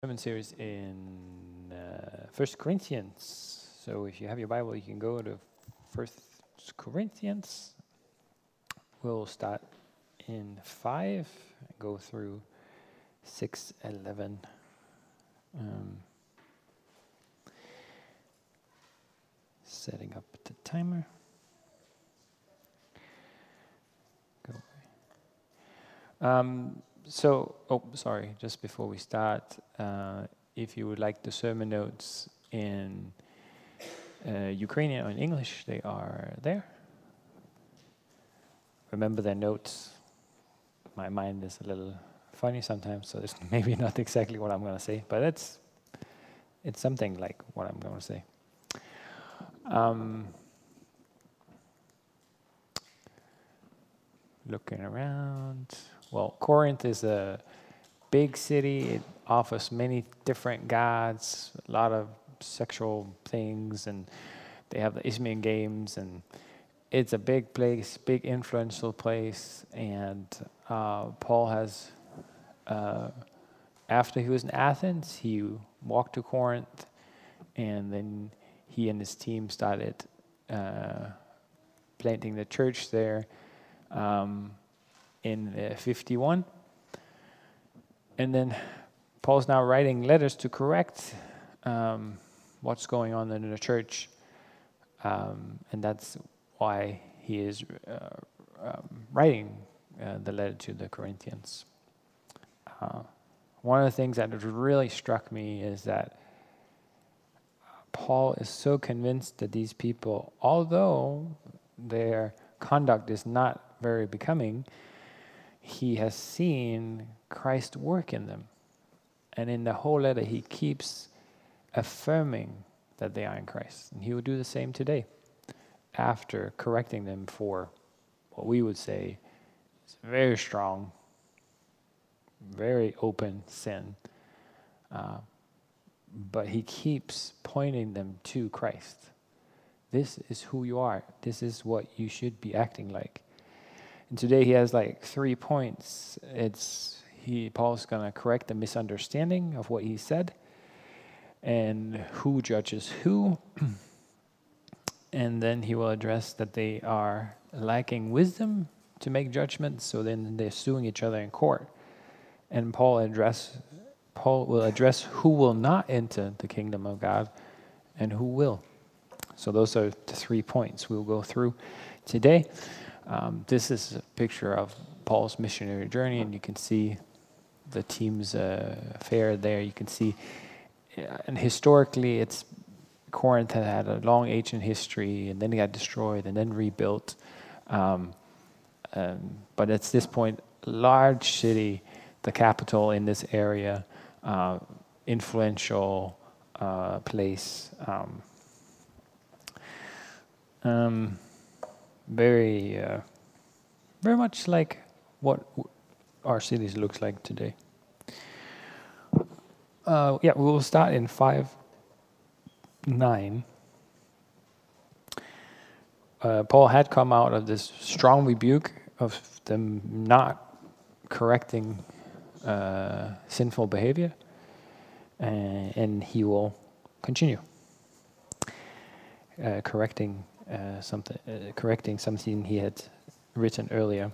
Sermon series in First Corinthians. So if you have your Bible, you can go to First Corinthians. We'll start in 5 and go through 6:11. Setting up the timer. Go. Just before we start, if you would like the sermon notes in Ukrainian or in English, they are there. Remember their notes. My mind is a little funny sometimes, so it's maybe not exactly what I'm going to say, but it's something like what I'm going to say. Looking around. Well, Corinth is a big city. It offers many different gods, a lot of sexual things, and they have the Isthmian Games, and it's a big place, big influential place. And Paul has, after he was in Athens, he walked to Corinth, and then he and his team started planting the church there in 51. And then Paul's now writing letters to correct what's going on in the church. And that's why he is writing the letter to the Corinthians. One of the things that really struck me is that Paul is so convinced that these people, although their conduct is not very becoming, he has seen Christ work in them. And in the whole letter, he keeps affirming that they are in Christ. And he will do the same today, after correcting them for what we would say is very strong, very open sin. But he keeps pointing them to Christ. This is who you are. This is what you should be acting like. And today he has like 3 points. Paul's going to correct the misunderstanding of what he said, and who judges who. And then he will address that they are lacking wisdom to make judgments, so then they're suing each other in court. And Paul will address who will not enter the kingdom of God and who will. So those are the 3 points we'll go through today. This is a picture of Paul's missionary journey, and you can see the team's fair there. You can see, and historically, Corinth had a long ancient history, and then it got destroyed and then rebuilt. But at this point, large city, the capital in this area, influential place. Very much like what our cities looks like today. We will start in 5:9. Paul had come out of this strong rebuke of them not correcting sinful behavior, and he will continue correcting something he had written earlier.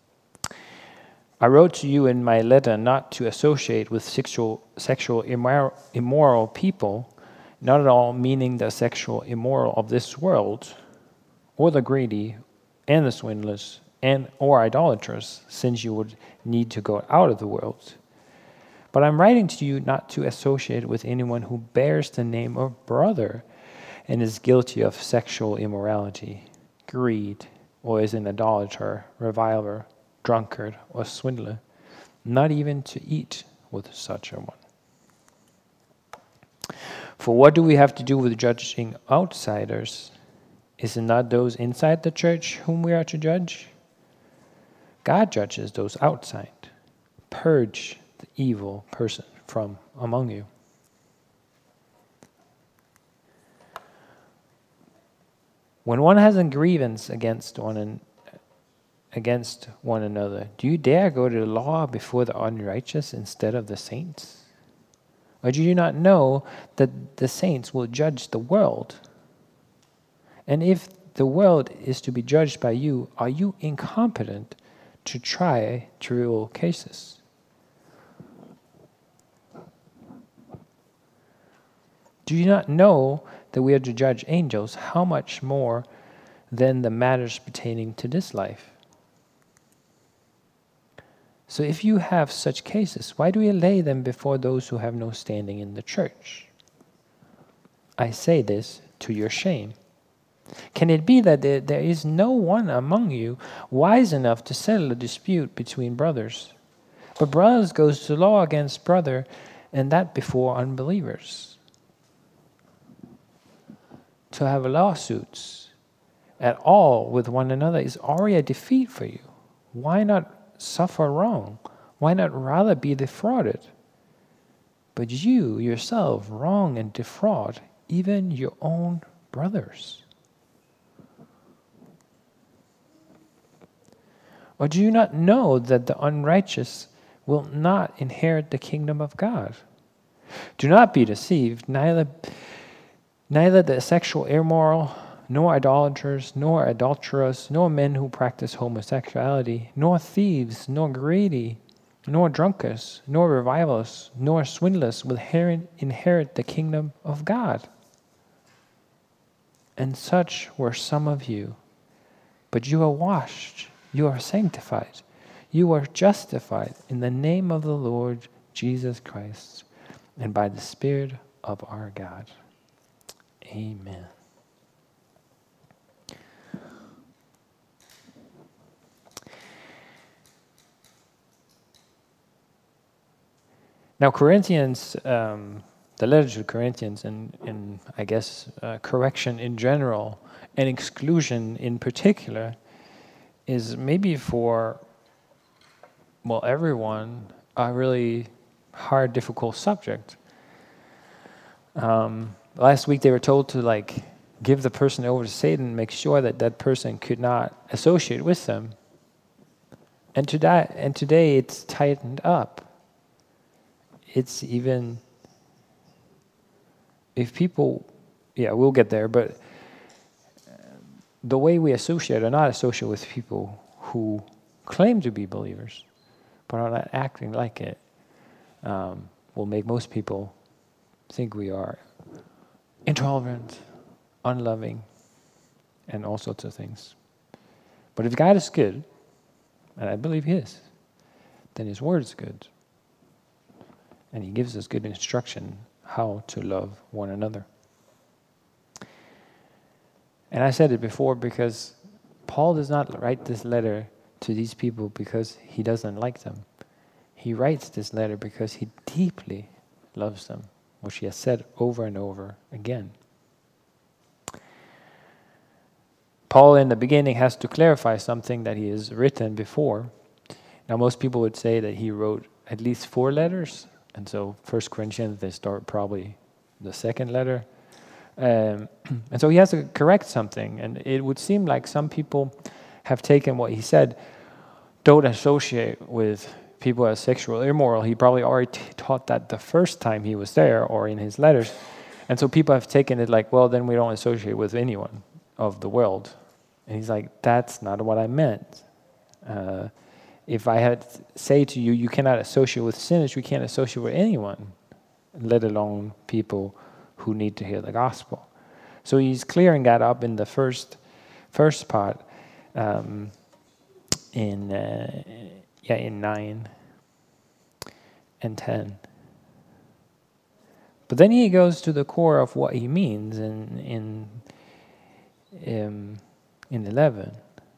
I wrote to you in my letter not to associate with sexual immoral people, not at all meaning the sexual immoral of this world, or the greedy, and the swindlers, or idolaters, since you would need to go out of the world. But I'm writing to you not to associate with anyone who bears the name of brother and is guilty of sexual immorality, greed, or is an idolater, reviler, drunkard, or swindler, not even to eat with such a one. For what do we have to do with judging outsiders? Is it not those inside the church whom we are to judge? God judges those outside. Purge the evil person from among you. When one has a grievance against one another, do you dare go to the law before the unrighteous instead of the saints? Or do you not know that the saints will judge the world? And if the world is to be judged by you, are you incompetent to try trivial cases? Do you not know that we are to judge angels? How much more than the matters pertaining to this life? So if you have such cases, why do you lay them before those who have no standing in the church? I say this to your shame. Can it be that there is no one among you wise enough to settle a dispute between brothers? But brothers goes to law against brother, and that before unbelievers. To have lawsuits at all with one another is already a defeat for you. Why not suffer wrong? Why not rather be defrauded? But you yourself wrong and defraud even your own brothers. Or do you not know that the unrighteous will not inherit the kingdom of God? Do not be deceived, neither the sexual immoral, nor idolaters, nor adulterers, nor men who practice homosexuality, nor thieves, nor greedy, nor drunkards, nor revilers, nor swindlers will inherit the kingdom of God. And such were some of you. But you are washed, you are sanctified, you are justified in the name of the Lord Jesus Christ, and by the Spirit of our God. Amen. Now, Corinthians, the letter to Corinthians, and I guess correction in general and exclusion in particular, is maybe for, well, everyone, a really hard, difficult subject. Last week they were told to give the person over to Satan, make sure that that person could not associate with them. And today it's tightened up. It's even, if people, we'll get there, but the way we associate or not associate with people who claim to be believers, but are not acting like it, will make most people think we are intolerant, unloving, and all sorts of things. But if God is good, and I believe He is, then His Word is good. And He gives us good instruction how to love one another. And I said it before because Paul does not write this letter to these people because he doesn't like them. He writes this letter because he deeply loves them, which he has said over and over again. Paul in the beginning has to clarify something that he has written before. Now most people would say that he wrote at least 4 letters, and so 1 Corinthians, they start probably the second letter. And so he has to correct something, and it would seem like some people have taken what he said, don't associate with people as sexual immoral. He probably already taught that the first time he was there or in his letters. And so people have taken it like, well, then we don't associate with anyone of the world. And he's like, that's not what I meant. If I had say to you, you cannot associate with sinners, you can't associate with anyone, let alone people who need to hear the gospel. So he's clearing that up in the first part, in 9 and 10. But then he goes to the core of what he means in 11.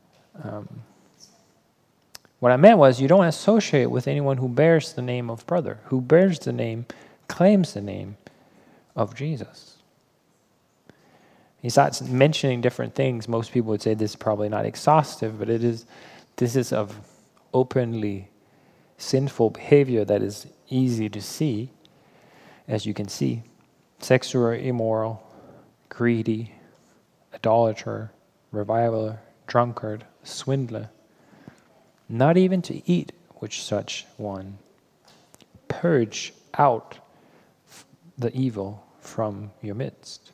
What I meant was you don't associate with anyone who bears the name of brother, who bears the name, claims the name of Jesus. He starts mentioning different things. Most people would say this is probably not exhaustive, but this is of openly sinful behavior that is easy to see, as you can see. Sexual or immoral, greedy, idolater, reviler, drunkard, swindler. Not even to eat with such one. Purge out the evil from your midst.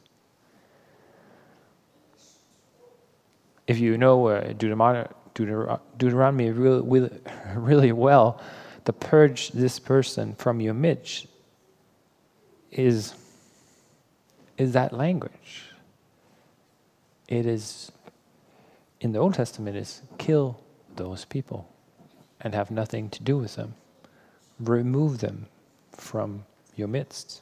If you know Deuteronomy really well, to purge this person from your midst is that language. It is, in the Old Testament, is kill those people and have nothing to do with them. Remove them from your midst.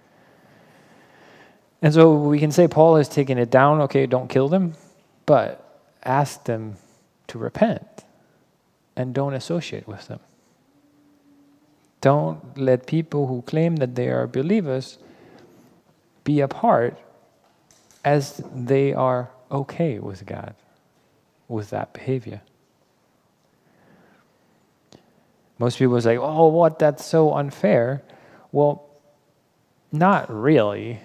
And so we can say Paul has taken it down, okay, don't kill them, but ask them to repent and don't associate with them. Don't let people who claim that they are believers be apart as they are okay with God, with that behavior. Most people say, oh, what, that's so unfair. Well, not really.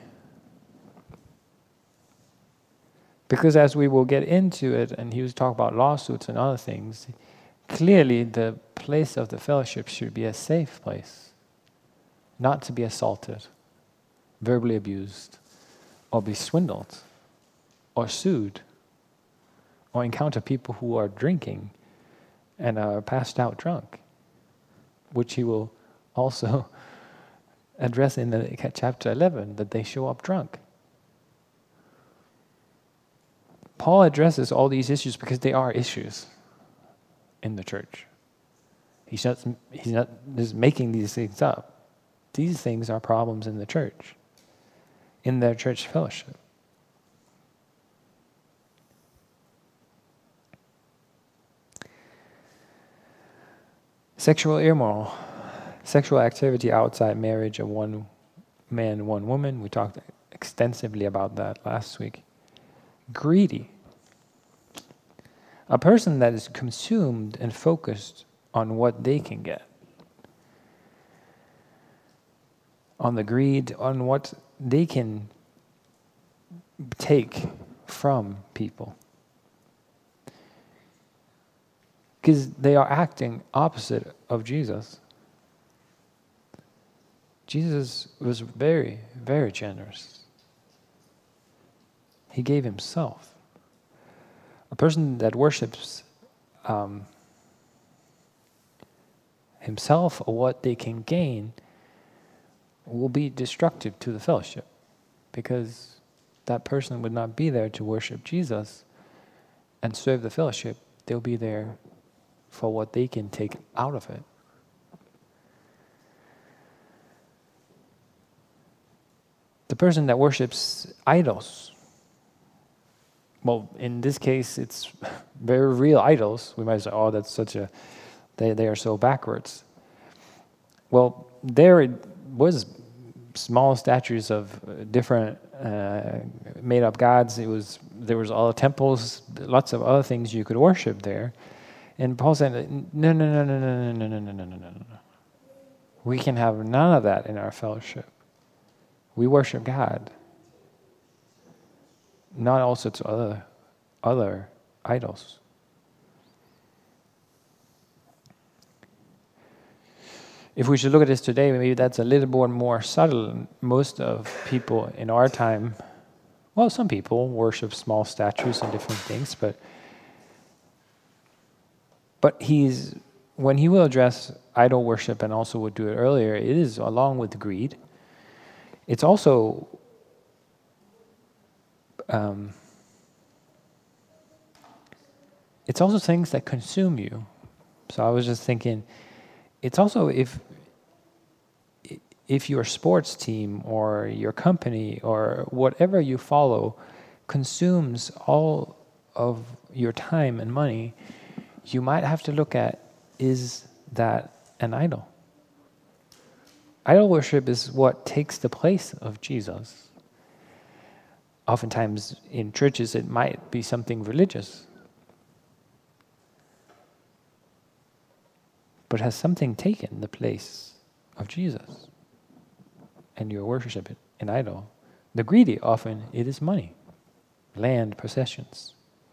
Because as we will get into it, and he was talking about lawsuits and other things, clearly the place of the fellowship should be a safe place, not to be assaulted, verbally abused, or be swindled, or sued, or encounter people who are drinking and are passed out drunk, which he will also address in the chapter 11, that they show up drunk. Paul addresses all these issues because they are issues in the church. He's not just making these things up. These things are problems in the church, in their church fellowship. Sexual immoral, sexual activity outside marriage of one man, one woman. We talked extensively about that last week. Greedy. A person that is consumed and focused on what they can get. On the greed, on what they can take from people. Because they are acting opposite of Jesus. Jesus was very, very generous. He gave himself. A person that worships himself or what they can gain will be destructive to the fellowship, because that person would not be there to worship Jesus and serve the fellowship. They'll be there for what they can take out of it. The person that worships idols, well, in this case, it's very real idols. We might say, oh, that's such a, they are so backwards. Well, there it was small statues of different made-up gods. There was all the temples, lots of other things you could worship there. And Paul said, no. We can have none of that in our fellowship. We worship God, not all sorts of other idols. If we should look at this today, maybe that's a little bit more subtle. Most of people in our time, well, some people worship small statues and different things, but when he will address idol worship, and also would do it earlier, it is along with greed. It's also things that consume you. So I was just thinking, it's also if your sports team or your company or whatever you follow consumes all of your time and money, you might have to look at, is that an idol? Idol worship is what takes the place of Jesus. Oftentimes in churches it might be something religious, but has something taken the place of Jesus, and you worship it, an idol. The greedy, often it is money, land, possessions.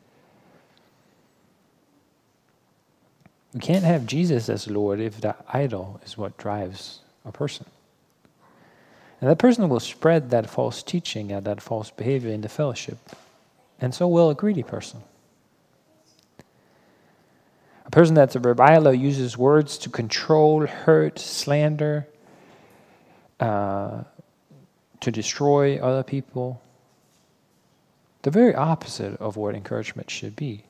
We can't have Jesus as Lord if the idol is what drives a person. And that person will spread that false teaching and that false behavior in the fellowship. And so will a greedy person. A person that's a reviler uses words to control, hurt, slander, to destroy other people. The very opposite of what encouragement should be.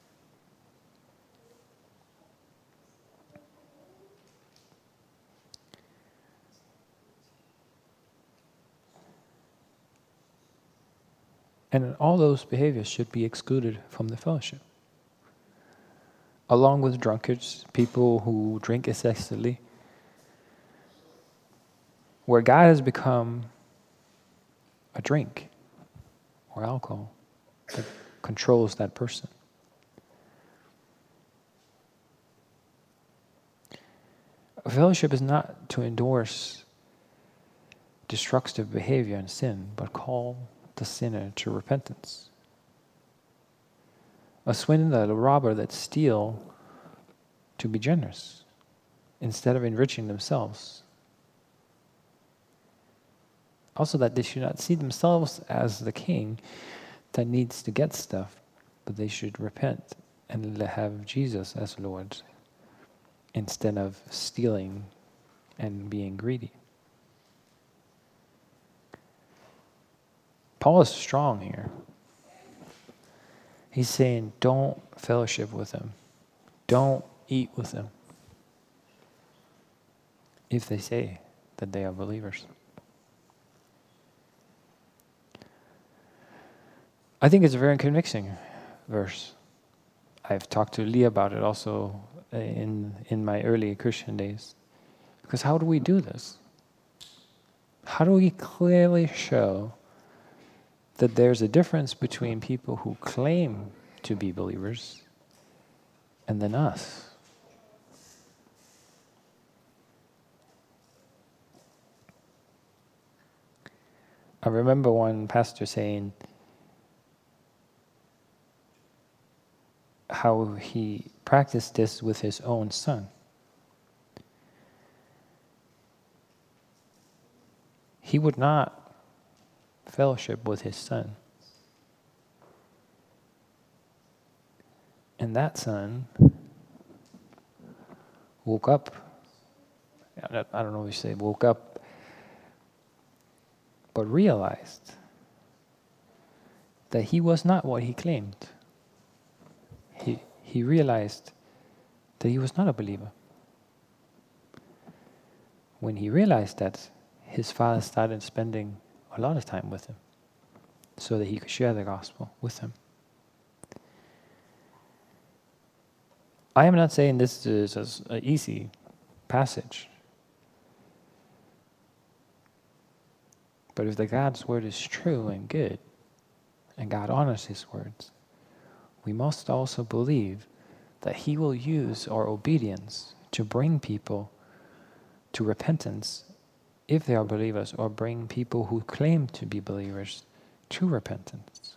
And all those behaviors should be excluded from the fellowship. Along with drunkards, people who drink excessively, where God has become a drink or alcohol that controls that person. A fellowship is not to endorse destructive behavior and sin, but call the sinner to repentance. A swindler, a robber that steal to be generous instead of enriching themselves. Also that they should not see themselves as the king that needs to get stuff, but they should repent and have Jesus as Lord instead of stealing and being greedy. Paul is strong here. He's saying, don't fellowship with them. Don't eat with them. If they say that they are believers. I think it's a very convicting verse. I've talked to Lee about it also in my early Christian days. Because how do we do this? How do we clearly show that there's a difference between people who claim to be believers and then us? I remember one pastor saying how he practiced this with his own son. He would not fellowship with his son. And that son woke up. I don't know if you say woke up, but realized that he was not what he claimed. He realized that he was not a believer. When he realized that, his father started spending a lot of time with him so that he could share the gospel with him. I am not saying this is an easy passage. But if the God's word is true and good, and God honors his words, we must also believe that he will use our obedience to bring people to repentance if they are believers, or bring people who claim to be believers to repentance.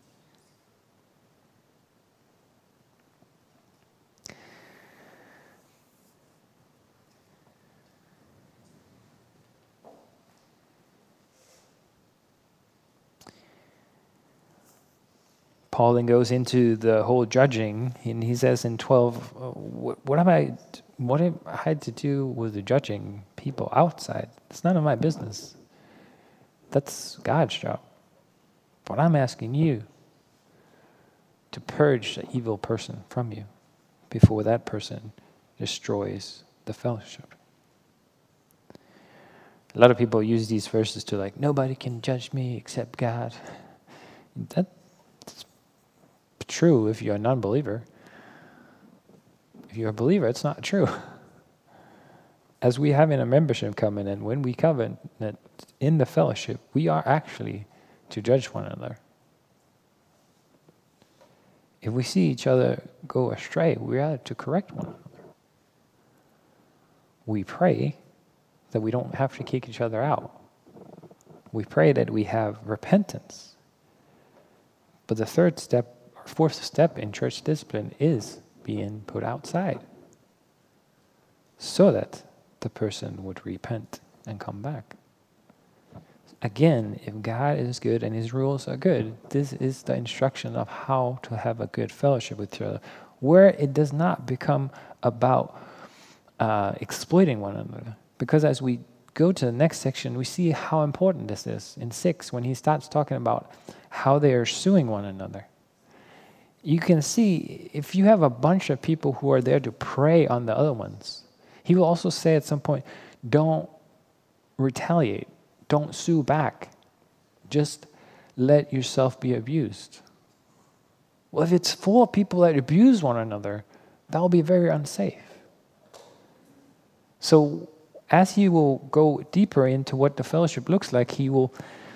Paul then goes into the whole judging, and he says in 12, what have I had to do with the judging people outside? It's none of my business. That's God's job. But I'm asking you to purge the evil person from you before that person destroys the fellowship. A lot of people use these verses to like, nobody can judge me except God. That's true if you're a non-believer. If you're a believer, it's not true. As we have in a membership covenant, when we covenant in the fellowship, we are actually to judge one another. If we see each other go astray, we are to correct one another. We pray that we don't have to kick each other out. We pray that we have repentance. But the third step, or fourth step in church discipline is being put outside so that the person would repent and come back. again, if God is good and his rules are good, this is the instruction of how to have a good fellowship with each other, where it does not become about exploiting one another. Because as we go to the next section, we see how important this is. In 6, when he starts talking about how they are suing one another. You can see, if you have a bunch of people who are there to prey on the other ones, he will also say at some point, don't retaliate, don't sue back, just let yourself be abused. Well, if it's full of people that abuse one another, that will be very unsafe. So as he will go deeper into what the fellowship looks like, he will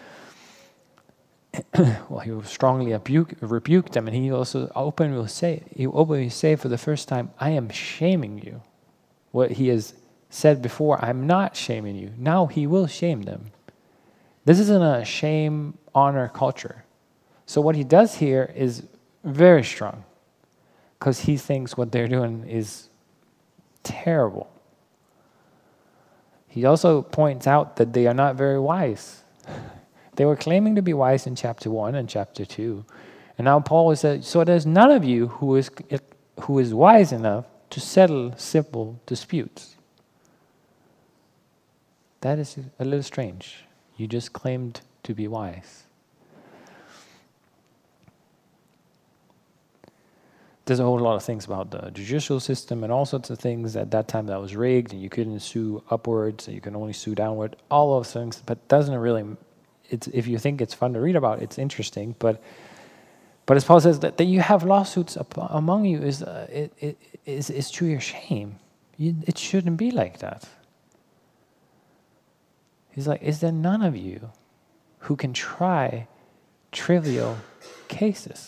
he will strongly rebuke them, and he also openly say for the first time, I am shaming you. What he has said before, I'm not shaming you. Now he will shame them. This isn't a shame, honor culture. So what he does here is very strong, because he thinks what they're doing is terrible. He also points out that they are not very wise. They were claiming to be wise in chapter 1 and chapter 2. And now Paul says, so there's none of you who is wise enough to settle simple disputes. That is a little strange. You just claimed to be wise. There's a whole lot of things about the judicial system and all sorts of things at that time that was rigged, and you couldn't sue upwards, and you can only sue downward, all those things, but doesn't really, if you think it's fun to read about, it's interesting, but as Paul says, that you have lawsuits among you is to your shame. It shouldn't be like that. He's like, is there none of you who can try trivial cases?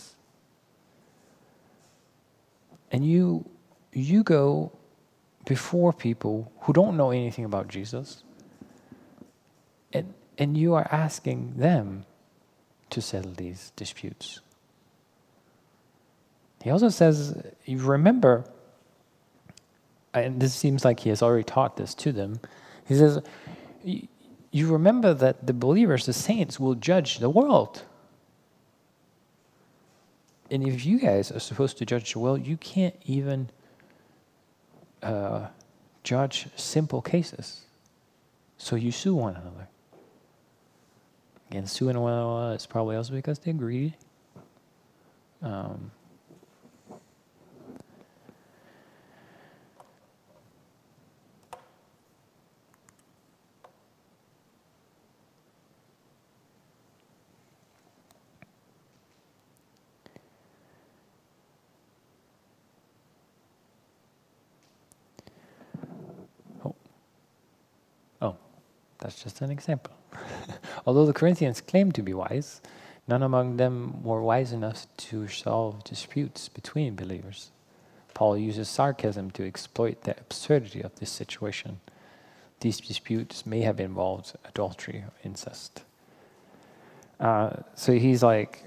And you go before people who don't know anything about Jesus, and you are asking them to settle these disputes. He also says, you remember, and this seems like he has already taught this to them, he says, you remember that the believers, the saints, will judge the world. And if you guys are supposed to judge the world, you can't even judge simple cases. So you sue one another. Again, suing one another is probably also because they're greedy. That's just an example. Although the Corinthians claimed to be wise, none among them were wise enough to solve disputes between believers. Paul uses sarcasm to exploit the absurdity of this situation. These disputes may have involved adultery or incest. So he's like,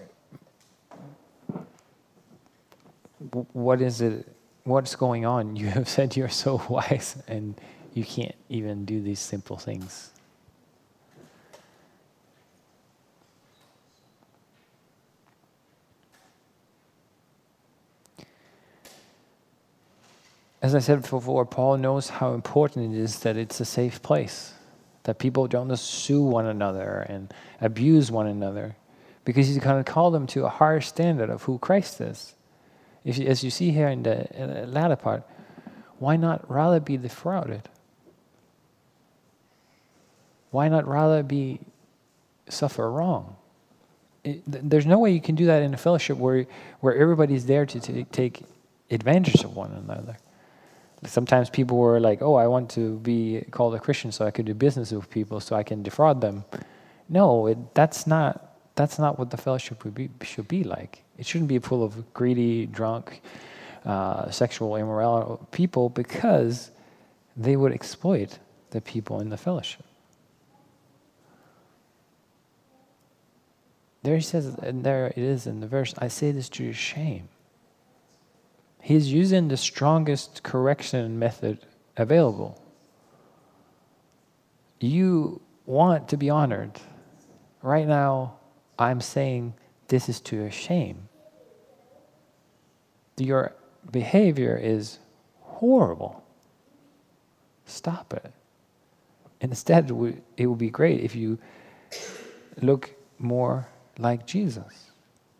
what is it? What's going on? You have said you're so wise and you can't even do these simple things. As I said before, Paul knows how important it is that it's a safe place, that people don't just sue one another and abuse one another, because he's going to call them to a higher standard of who Christ is. As you see here in the latter part, why not rather be defrauded? Why not rather suffer wrong? There's no way you can do that in a fellowship where everybody's there to take advantage of one another. Sometimes people were like, oh, I want to be called a Christian so I could do business with people so I can defraud them. No, that's not what the fellowship should be like. It shouldn't be full of greedy, drunk, sexual immoral people, because they would exploit the people in the fellowship. There he says, and there it is in the verse, I say this to your shame. He's using the strongest correction method available. You want to be honored. right now I'm saying this is to your shame. Your behavior is horrible. Stop it. Instead, it would be great if you look more like Jesus.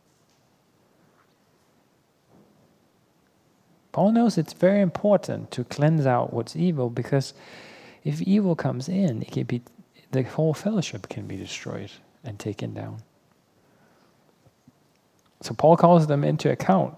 Paul knows it's very important to cleanse out what's evil, because if evil comes in, it can be, the whole fellowship can be destroyed and taken down. So Paul calls them into account.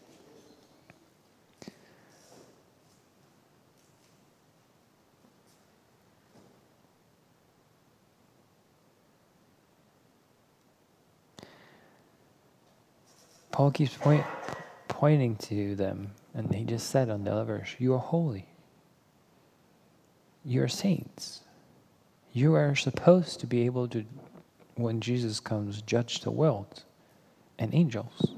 Paul keeps pointing to them, and he just said on the other verse, you are holy. You are saints. You are supposed to be able to, when Jesus comes, judge the world and angels.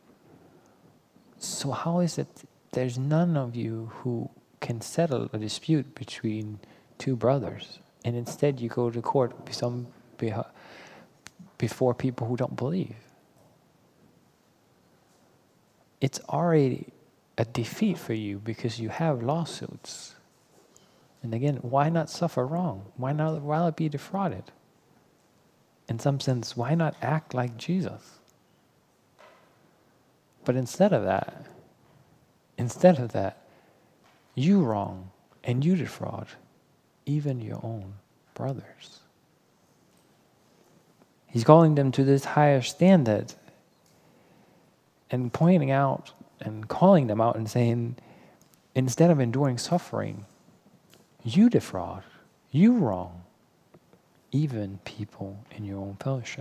So how is it there's none of you who can settle a dispute between two brothers, and instead you go to court before people who don't believe? It's already a defeat for you because you have lawsuits. And again, why not suffer wrong? Why not be defrauded? In some sense, why not act like Jesus? But instead of that, you wrong and you defraud even your own brothers. He's calling them to this higher standard and pointing out and calling them out and saying, instead of enduring suffering, you defraud, you wrong even people in your own fellowship.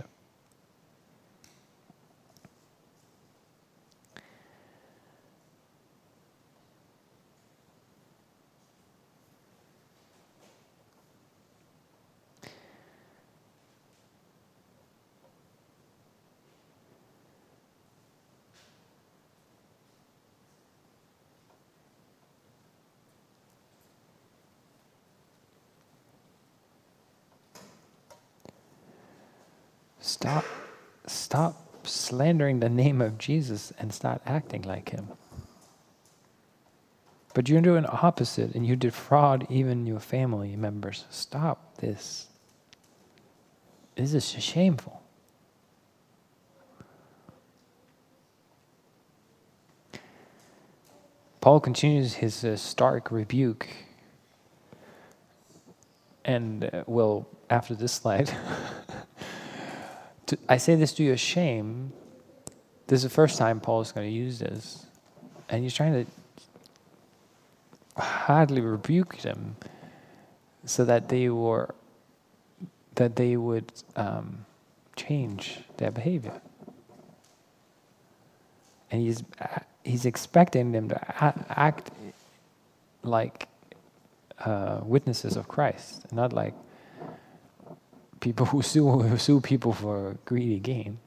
Stop slandering the name of Jesus and start acting like him. But you're doing the opposite and you defraud even your family members. Stop this. This is shameful. Paul continues his stark rebuke, and after this slide, I say this to your shame. This is the first time Paul is going to use this, and he's trying to hardly rebuke them so that they would change their behavior. And he's expecting them to act like witnesses of Christ, not like people who sue people for greedy gain.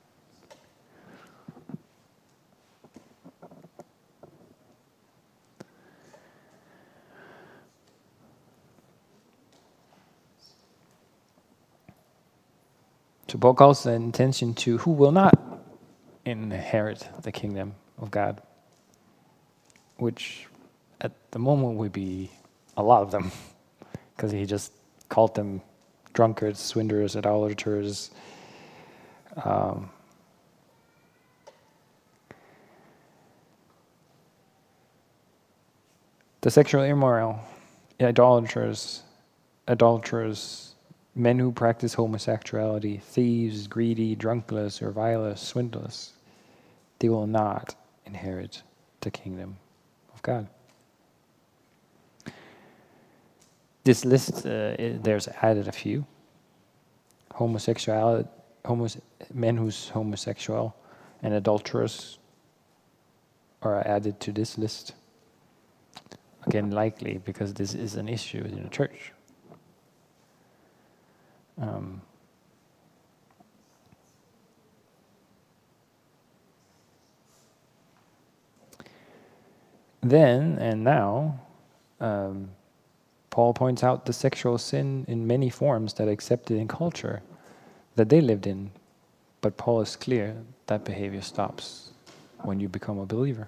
So Paul calls the attention to who will not inherit the kingdom of God, which at the moment would be a lot of them, because he just called them drunkards, swindlers, idolaters. The sexual immoral, idolaters, men who practice homosexuality, thieves, greedy, drunkards, revilers, swindlers, they will not inherit the kingdom of God. This list, there's added a few. Men who's homosexual and adulterers are added to this list. Again, likely because this is an issue in the church. Then and now, Paul points out the sexual sin in many forms that are accepted in culture that they lived in. But Paul is clear that behavior stops when you become a believer.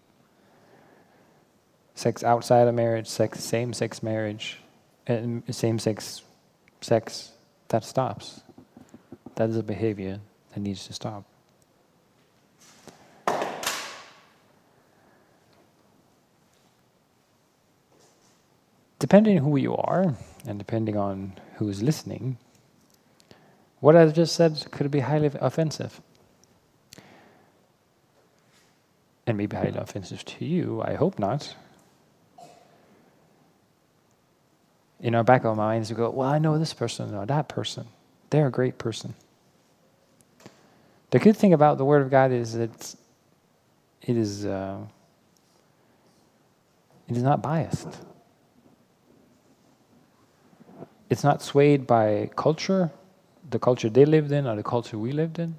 Sex outside of marriage, same-sex marriage, and same-sex sex, that stops. That is a behavior that needs to stop. Depending on who you are, and depending on who is listening, what I've just said could be highly offensive. And maybe highly offensive to you, I hope not. In our back of our minds, we go, well, I know this person or that person. They're a great person. The good thing about the Word of God is that it is not biased. It's not swayed by culture, the culture they lived in or the culture we lived in.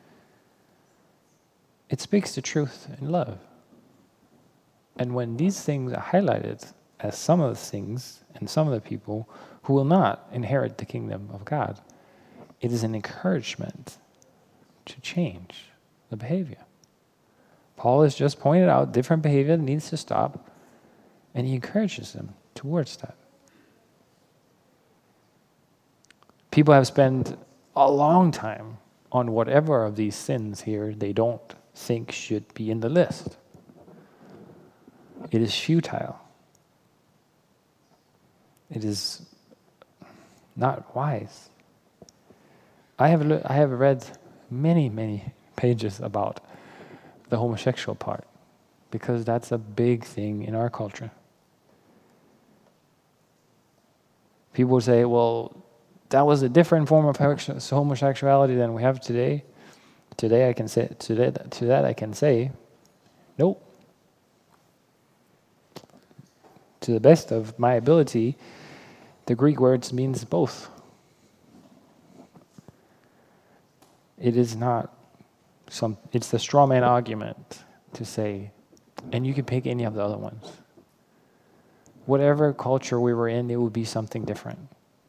It speaks the truth in love. And when these things are highlighted as some of the things and some of the people who will not inherit the kingdom of God, it is an encouragement to change the behavior. Paul has just pointed out different behavior that needs to stop, and he encourages them towards that. People have spent a long time on whatever of these sins here they don't think should be in the list. It is futile. It is not wise. I have read many pages about the homosexual part, because that's a big thing in our culture. People say, well, that was a different form of homosexuality than we have today. Today I can say to that I can say, nope. To the best of my ability, the Greek words means both. It is not it's the straw man argument to say, and you can pick any of the other ones. Whatever culture we were in, it would be something different.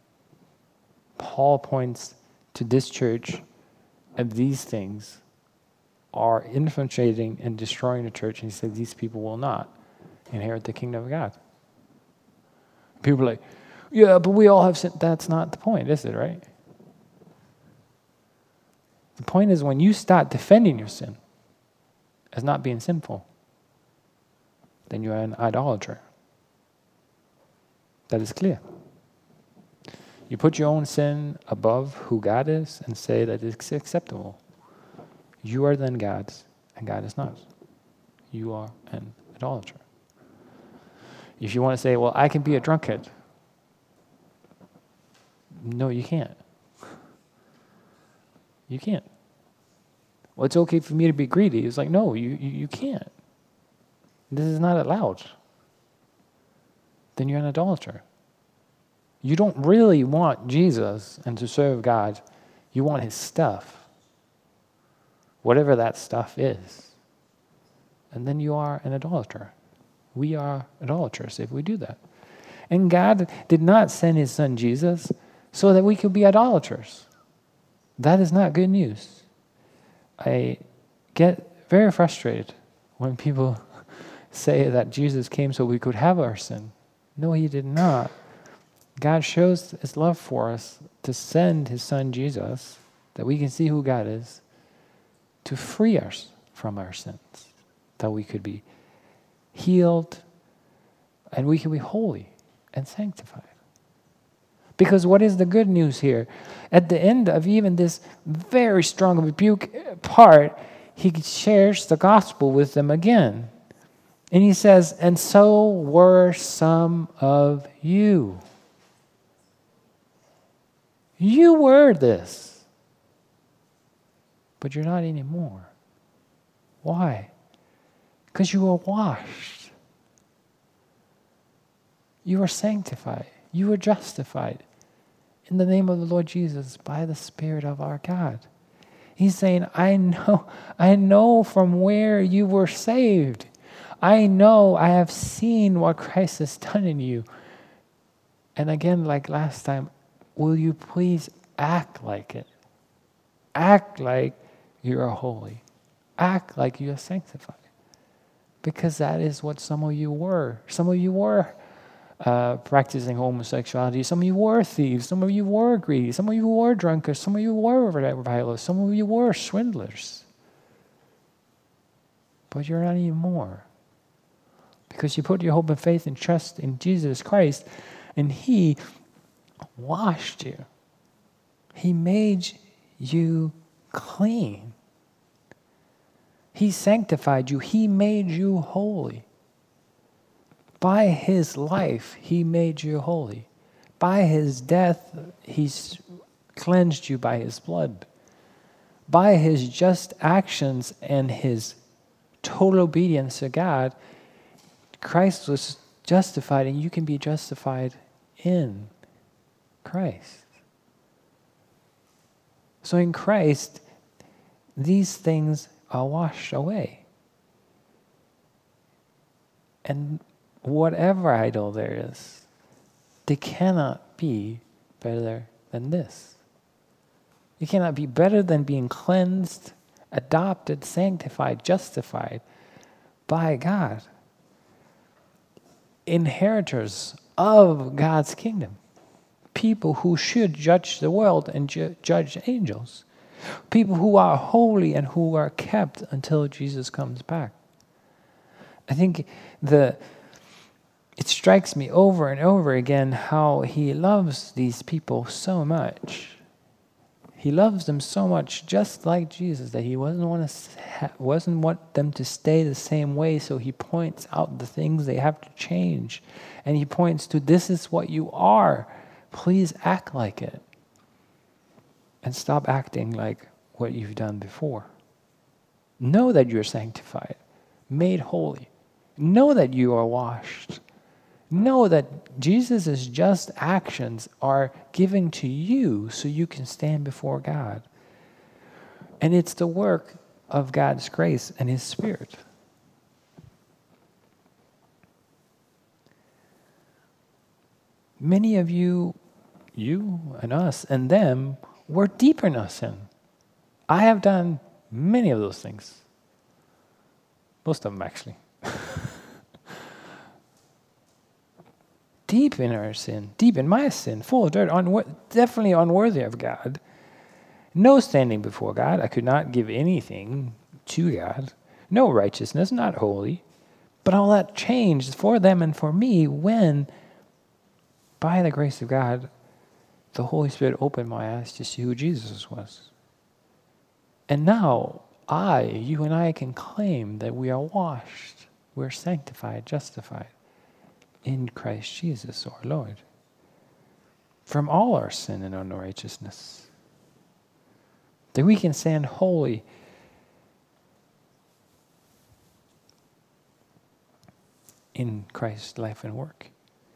Paul points to this church, and these things are infiltrating and destroying the church, and he said these people will not inherit the kingdom of God. People are like, yeah, but we all have sin. That's not the point, is it, right? The point is when you start defending your sin as not being sinful, then you are an idolater. That is clear. You put your own sin above who God is and say that it's acceptable. You are then God's, and God is not. You are an idolater. If you want to say, well, I can be a drunkard. No, you can't. You can't. Well, it's okay for me to be greedy. It's like, no, you can't. This is not allowed. Then you're an idolater. You don't really want Jesus and to serve God. You want his stuff. Whatever that stuff is. And then you are an idolater. We are idolaters if we do that. And God did not send his son Jesus so that we could be idolaters. That is not good news. I get very frustrated when people say that Jesus came so we could have our sin. No, he did not. God shows his love for us to send his son Jesus, that we can see who God is, to free us from our sins, that we could be healed and we can be holy and sanctified. Because what is the good news here? At the end of even this very strong rebuke part, he shares the gospel with them again. And he says, and so were some of you. You were this, but you're not anymore. Why? Because you were washed. You were sanctified. You were justified in the name of the Lord Jesus by the Spirit of our God. He's saying, I know from where you were saved. I know, I have seen what Christ has done in you. And again, like last time, will you please act like it? Act like you are holy. Act like you are sanctified. Because that is what some of you were. Some of you were practicing homosexuality. Some of you were thieves. Some of you were greedy. Some of you were drunkards. Some of you were revilers. Some of you were swindlers. But you're not anymore. Because you put your hope and faith and trust in Jesus Christ, and He washed you. He made you clean. He sanctified you. He made you holy. By His life, He made you holy. By His death, He's cleansed you by His blood. By His just actions and His total obedience to God, Christ was justified, and you can be justified in Christ. So in Christ, these things are washed away. And whatever idol there is, they cannot be better than this. It cannot be better than being cleansed, adopted, sanctified, justified by God. Inheritors of God's kingdom. People who should judge the world and judge angels. People who are holy and who are kept until Jesus comes back. I think it strikes me over and over again how He loves these people so much. He loves them so much, just like Jesus, that He wasn't want them to stay the same way, so He points out the things they have to change. And He points to, this is what you are. Please act like it. And stop acting like what you've done before. Know that you're sanctified, made holy. Know that you are washed. Know that Jesus' just actions are given to you so you can stand before God. And it's the work of God's grace and His Spirit. Many of you and us and them, were deep in our sin. I have done many of those things. Most of them, actually. Deep in our sin, deep in my sin, full of dirt, definitely unworthy of God. No standing before God. I could not give anything to God. No righteousness, not holy. But all that changed for them and for me when, by the grace of God, the Holy Spirit opened my eyes to see who Jesus was. And now, you and I can claim that we are washed, we're sanctified, justified in Christ Jesus, our Lord, from all our sin and unrighteousness. That we can stand holy in Christ's life and work.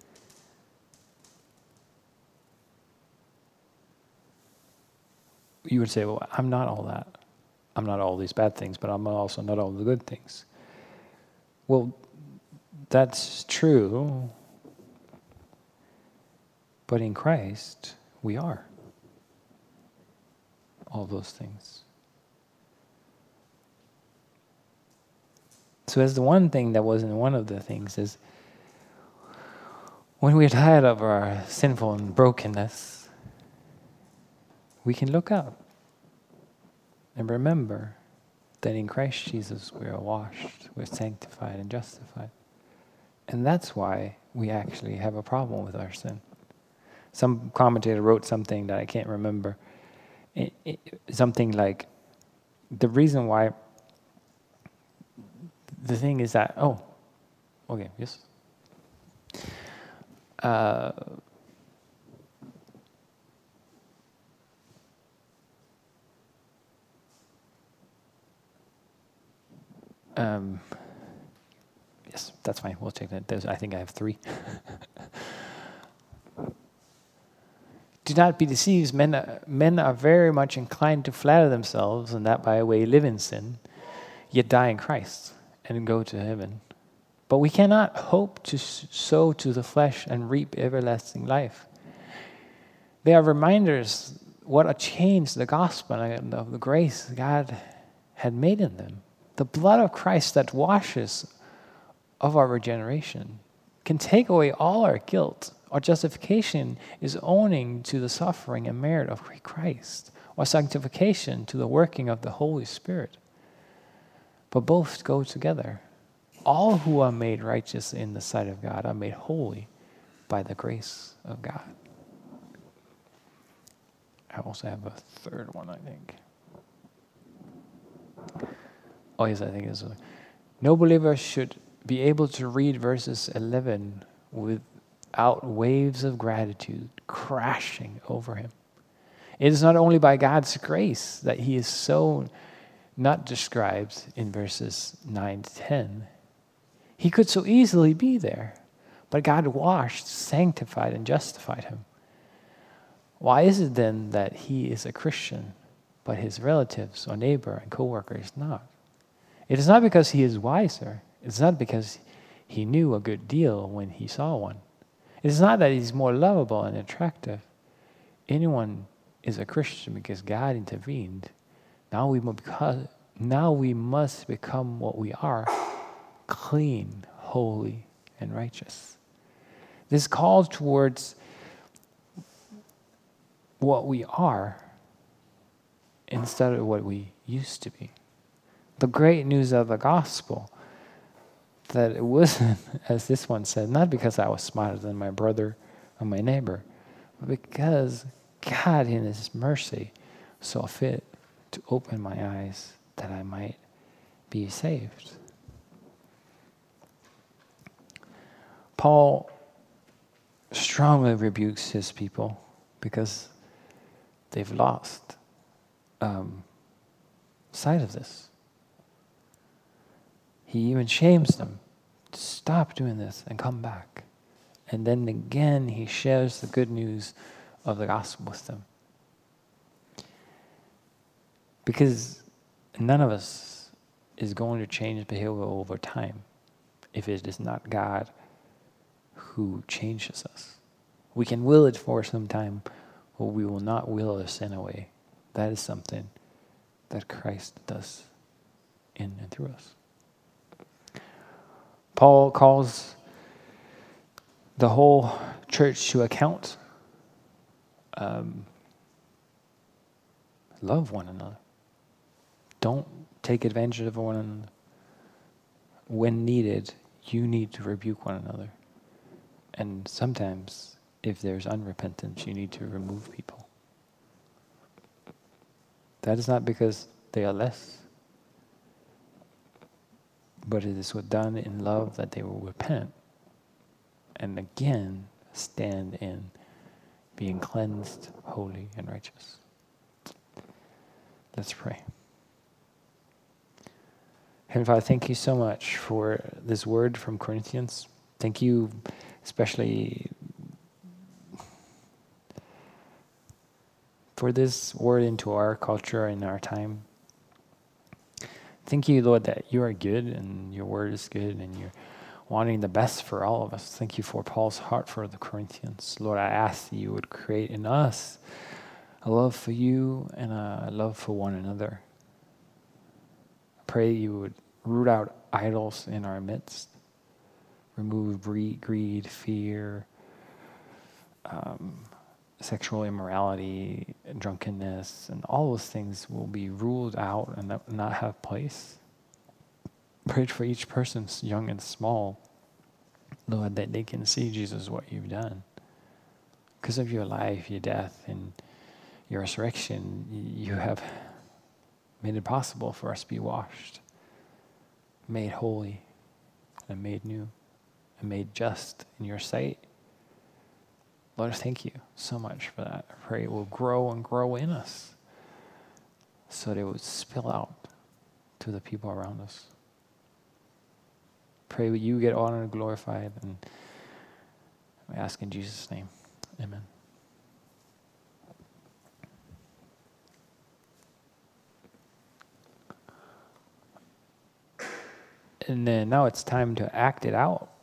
You would say, well, I'm not all that. I'm not all these bad things, but I'm also not all the good things. Well, that's true. But in Christ, we are all those things. So as the one thing that wasn't one of the things is, when we're tired of our sinful and brokenness, we can look up and remember that in Christ Jesus we are washed, we're sanctified and justified. And that's why we actually have a problem with our sin. Some commentator wrote something that I can't remember. Something like, the reason why, the thing is that, yes. Yes, that's fine. We'll check that. I think I have 3. Do not be deceived. Men are very much inclined to flatter themselves, and that by a way live in sin, yet die in Christ and go to heaven. But we cannot hope to sow to the flesh and reap everlasting life. They are reminders what a change the gospel and of the grace God had made in them. The blood of Christ that washes of our regeneration can take away all our guilt. Our justification is owning to the suffering and merit of Christ. Our sanctification to the working of the Holy Spirit. But both go together. All who are made righteous in the sight of God are made holy by the grace of God. I also have a third one, I think. Oh yes, I think it's no believer should be able to read verses 11 without waves of gratitude crashing over him. It is not only by God's grace that he is so not described in verses 9 to 10. He could so easily be there, but God washed, sanctified, and justified him. Why is it then that he is a Christian, but his relatives or neighbor and co-worker is not? It is not because he is wiser. It's not because he knew a good deal when he saw one. It is not that he's more lovable and attractive. Anyone is a Christian because God intervened. Now we must become what we are, clean, holy, and righteous. This call towards what we are instead of what we used to be. The great news of the gospel, that it wasn't, as this one said, not because I was smarter than my brother or my neighbor, but because God in his mercy saw fit to open my eyes that I might be saved. Paul strongly rebukes his people because they've lost sight of this. He even shames them to stop doing this and come back. And then again, he shares the good news of the gospel with them. Because none of us is going to change behavior over time if it is not God who changes us. We can will it for some time, but we will not will our sin away. That is something that Christ does in and through us. Paul calls the whole church to account. Love one another. Don't take advantage of one another. When needed, you need to rebuke one another. And sometimes, if there's unrepentance, you need to remove people. That is not because they are less, but it is done in love that they will repent and again stand in being cleansed, holy, and righteous. Let's pray. Heavenly Father, thank you so much for this word from Corinthians. Thank you especially for this word into our culture and our time. Thank you, Lord, that you are good and your word is good and you're wanting the best for all of us. Thank you for Paul's heart for the Corinthians. Lord, I ask that you would create in us a love for you and a love for one another. I pray you would root out idols in our midst. Remove greed, fear, sexual immorality, drunkenness, and all those things will be ruled out and not have place. Pray for each person, young and small, Lord, that they can see, Jesus, what you've done. Because of your life, your death, and your resurrection, you have made it possible for us to be washed, made holy, and made new, and made just in your sight. Lord, thank you so much for that. I pray it will grow and grow in us so that it would spill out to the people around us. Pray that you get honored and glorified, and I ask in Jesus' name. Amen. And then now it's time to act it out.